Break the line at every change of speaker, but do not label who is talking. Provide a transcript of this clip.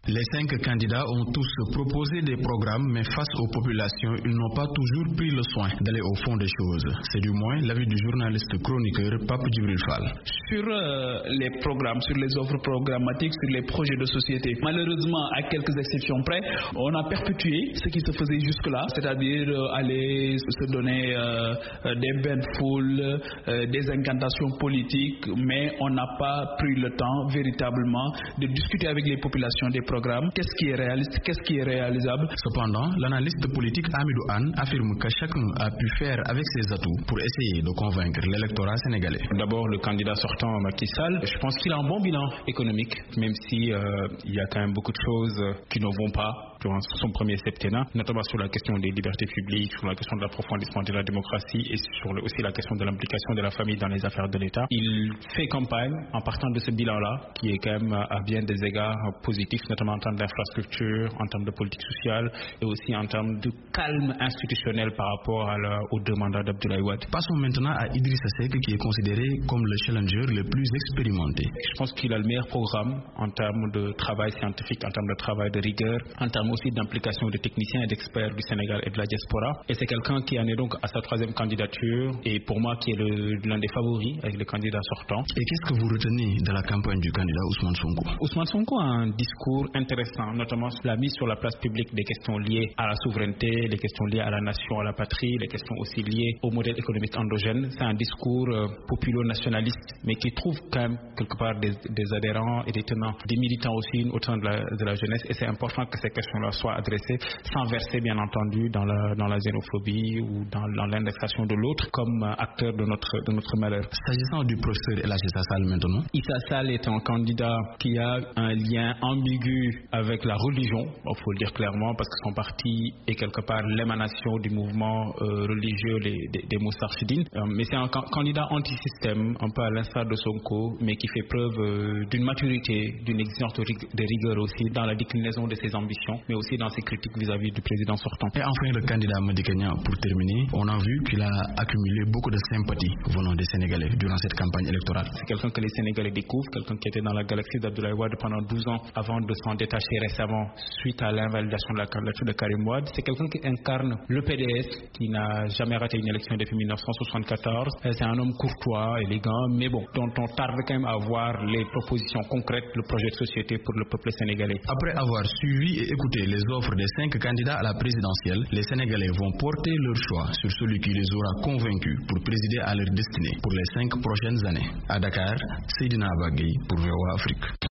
Les 5 candidats ont tous proposé des programmes, mais face aux populations, ils n'ont pas toujours pris le soin d'aller au fond des choses. C'est du moins l'avis du journaliste chroniqueur Pape Djibril Fall.
Sur les programmes, sur les offres programmatiques, sur les projets de société, malheureusement, à quelques exceptions près, on a perpétué ce qui se faisait jusque-là, c'est-à-dire aller se donner des bains de foule, des incantations politiques, mais on n'a pas pris le temps véritablement de discuter avec les populations des programmes, qu'est-ce qui est réaliste, qu'est-ce qui est réalisable.
Cependant, l'analyste politique Hamidou Anne affirme que chacun a pu faire avec ses atouts pour essayer de convaincre l'électorat sénégalais.
D'abord, le candidat sortant Macky Sall, je pense qu'il a un bon bilan économique, même si il y a quand même beaucoup de choses qui ne vont pas durant son premier septennat, notamment sur la question des libertés publiques, sur la question de l'approfondissement de la démocratie et sur aussi la question de l'implication de la famille dans les affaires de l'État. Il fait campagne en partant de ce bilan-là, qui est quand même à bien des égards positifs, notamment en termes d'infrastructure, en termes de politique sociale et aussi en termes de calme institutionnel par rapport aux deux mandats d'Abdoulaye Wade.
Passons maintenant à Idrissa Seck, qui est considéré comme le challenger le plus expérimenté.
Je pense qu'il a le meilleur programme en termes de travail scientifique, en termes de travail de rigueur, en termes aussi d'implication de techniciens et d'experts du Sénégal et de la diaspora. Et c'est quelqu'un qui en est donc à sa 3e candidature et pour moi qui est l'un des favoris avec le candidat sortant.
Et qu'est-ce que vous retenez de la campagne du candidat Ousmane Sonko?
Ousmane Sonko a un discours intéressant, notamment sur la mise sur la place publique des questions liées à la souveraineté, les questions liées à la nation, à la patrie, les questions aussi liées au modèle économique endogène. C'est un discours populo-nationaliste, mais qui trouve quand même quelque part des adhérents et des tenants, des militants aussi au sein de la jeunesse. Et c'est important que ces questions-là soient adressées sans verser, bien entendu, dans la xénophobie ou dans l'indexation de l'autre comme acteur de notre malheur.
S'agissant du professeur El Hadji Issa Sall maintenant.
Issa Sall est un candidat qui a un lien ambigu avec la religion, il faut le dire clairement, parce que son parti est quelque part l'émanation du mouvement religieux des Moustarchidines. Mais c'est un candidat anti-système, un peu à l'instar de Sonko, mais qui fait preuve d'une maturité, d'une exigence de rigueur aussi dans la déclinaison de ses ambitions, mais aussi dans ses critiques vis-à-vis du président sortant.
Et enfin, le candidat Madické Niang, pour terminer, on a vu qu'il a accumulé beaucoup de sympathie venant des Sénégalais durant cette campagne électorale.
C'est quelqu'un que les Sénégalais découvrent, quelqu'un qui était dans la galaxie d'Abdoulaye Wade pendant 12 ans avant de s'en détacher récemment suite à l'invalidation de la candidature de Karim Wade. C'est quelqu'un qui incarne le PDS, qui n'a jamais raté une élection depuis 1974. C'est un homme courtois, élégant, mais bon, dont on tarde quand même à voir les propositions concrètes, le projet de société pour le peuple sénégalais.
Après avoir suivi et écouté les offres des 5 candidats à la présidentielle, les Sénégalais vont porter leur choix sur celui qui les aura convaincus pour présider à leur destinée pour les 5 prochaines années. À Dakar, Seydina Bagay pour VOA Afrique.